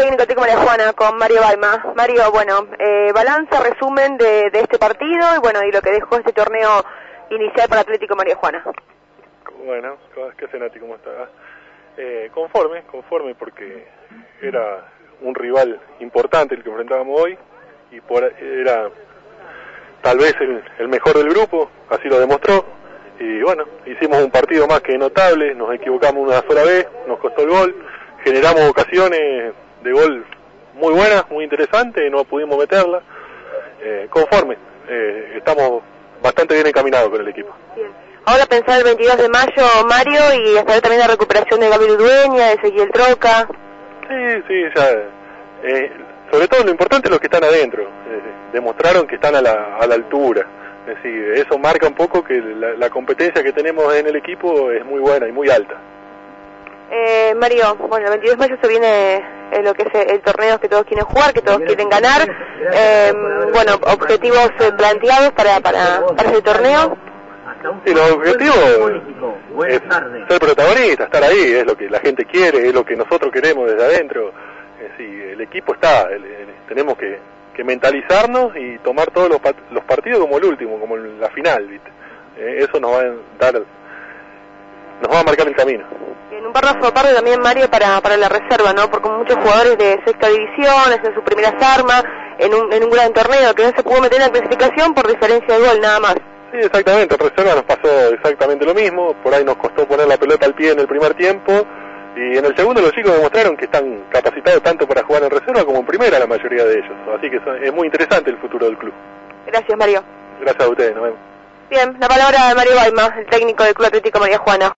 técnico Atlético María Juana con Mario Baima. Mario, bueno, balance, resumen de este partido y bueno, y lo que dejó este torneo inicial para Atlético María Juana. Bueno, ¿qué hace Nati? ¿Cómo está? Conforme porque era un rival importante el que enfrentábamos hoy y era tal vez el mejor del grupo, así lo demostró. Y bueno, hicimos un partido más que notable, nos equivocamos una sola vez, nos costó el gol, generamos ocasiones de gol muy buenas, muy interesantes, no pudimos meterla. Conforme, estamos bastante bien encaminados con el equipo. Bien. Ahora pensar el 22 de mayo, Mario, y esperar también la recuperación de Gabriel Dueña, de Ezequiel Troca. Sí, ya. Sobre todo lo importante es los que están adentro, demostraron que están a la altura. Es decir, eso marca un poco que la competencia que tenemos en el equipo es muy buena y muy alta. Mario, bueno, el 22 de mayo se viene lo que es el torneo que todos quieren jugar, que todos quieren ganar. Bueno, objetivos planteados para ese torneo. Sí, los objetivos es ser protagonista, estar ahí, es lo que la gente quiere, es lo que nosotros queremos desde adentro. Sí, el equipo está, tenemos que mentalizarnos y tomar todos los partidos como el último, como la final, ¿viste? Eso nos va a marcar el camino. En un párrafo aparte también, Mario, para la reserva, ¿no? Porque muchos jugadores de sexta división, es en sus primeras armas, en un gran torneo, que no se pudo meter en la clasificación por diferencia de gol, nada más. Sí, exactamente, en reserva nos pasó exactamente lo mismo, por ahí nos costó poner la pelota al pie en el primer tiempo, y en el segundo los chicos demostraron que están capacitados tanto para jugar en reserva como en primera la mayoría de ellos, así que es muy interesante el futuro del club. Gracias, Mario. Gracias a ustedes, nos vemos. Bien, la palabra de Mario Baima, el técnico del Club Atlético María Juana.